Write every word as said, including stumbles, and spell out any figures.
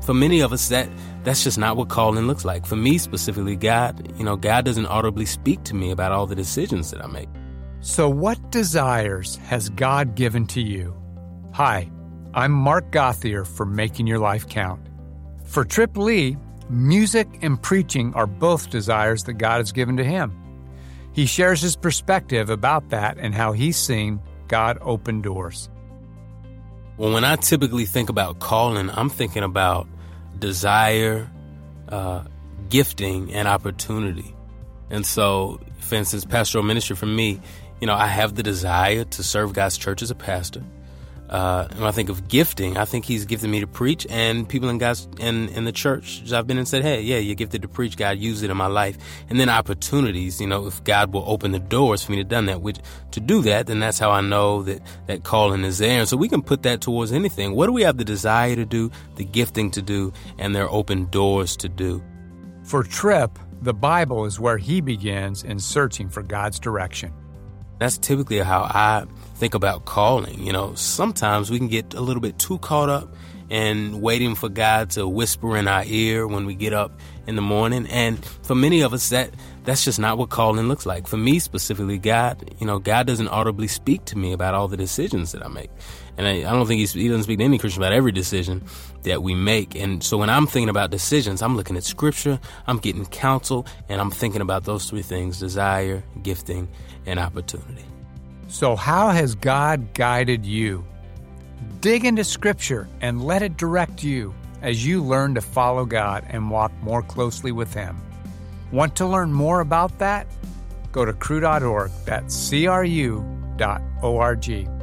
for many of us, that that's just not what calling looks like. For me specifically, God, you know, God doesn't audibly speak to me about all the decisions that I make. So what desires has God given to you? Hi, I'm Mark Gauthier for Making Your Life Count. For Trip Lee, music and preaching are both desires that God has given to him. He shares his perspective about that and how he's seen God open doors. Well, when I typically think about calling, I'm thinking about desire, uh, gifting, and opportunity. And so, for instance, pastoral ministry for me, you know, I have the desire to serve God's church as a pastor. Uh, when I think of gifting, I think he's gifted me to preach, and people in God's in, in the church, I've been and said, hey, yeah, you're gifted to preach. God used it in my life. And then opportunities, you know, if God will open the doors for me to done that, which to do that, then that's how I know that that calling is there. And so we can put that towards anything. What do we have the desire to do, the gifting to do, and there are open doors to do? For Tripp, the Bible is where he begins in searching for God's direction. That's typically how I think about calling. You know, sometimes we can get a little bit too caught up in waiting for God to whisper in our ear when we get up in the morning. And for many of us, that that's just not what calling looks like. For me specifically, God, you know, God doesn't audibly speak to me about all the decisions that I make. And I, I don't think he's, he doesn't speak to any Christian about every decision that we make. And so when I'm thinking about decisions, I'm looking at Scripture, I'm getting counsel, and I'm thinking about those three things: desire, gifting, and opportunity. So how has God guided you? Dig into Scripture and let it direct you as you learn to follow God and walk more closely with Him. Want to learn more about that? Go to cru dot org. That's C R U dot O R G.